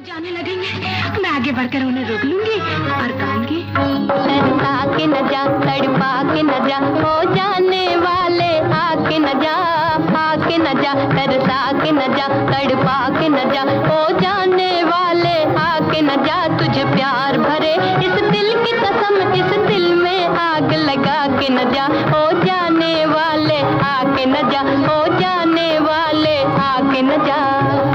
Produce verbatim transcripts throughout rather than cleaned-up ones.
जाने लगेंगे, मैं आगे बढ़कर उन्हें रोक लूंगी और कहूंगी, तरसा के न जा, तड़पा के न जा, हो जाने वाले आके न जा, आके न जा, तरसा के न जा, तड़पा के न जा, हो जाने वाले आके न जा, तुझे प्यार भरे इस दिल की कसम, इस दिल में आग लगा के न जा, हो जाने वाले आके न जा, हो जाने वाले आके न जा।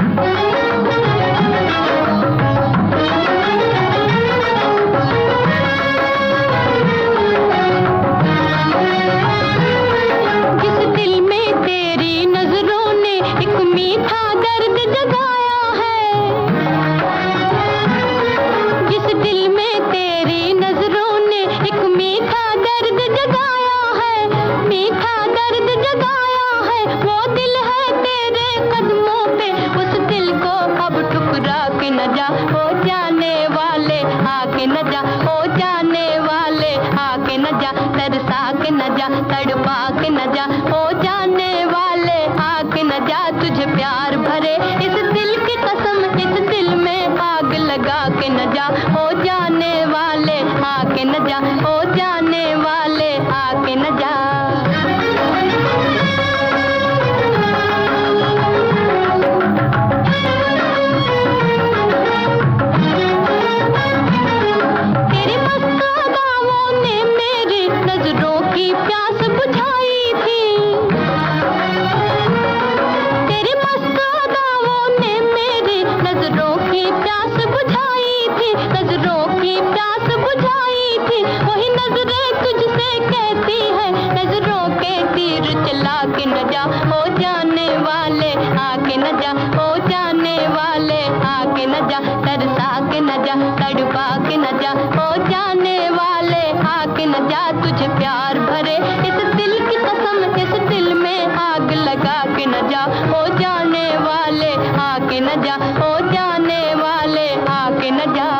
हो जाने वाले आके न जा, हो जाने वाले आके न जा, तरसा के न जा, तड़पा के न जा, हो जाने वाले आके न जा, तुझे प्यार भरे इस दिल की कसम, इस दिल में आग लगा के न जा, हो जाने वाले आके न जा, हो जाने वाले आके न जा। के न जा, हो जाने वाले आके न जा, हो जाने वाले आके न जा, तरसा के न जा, तड़पा के न जा, हो जाने वाले आके न जा, तुझे प्यार भरे इस दिल की कसम, इस दिल में आग लगा के न जा, हो जाने वाले आके न जा, हो जाने वाले आके न जा।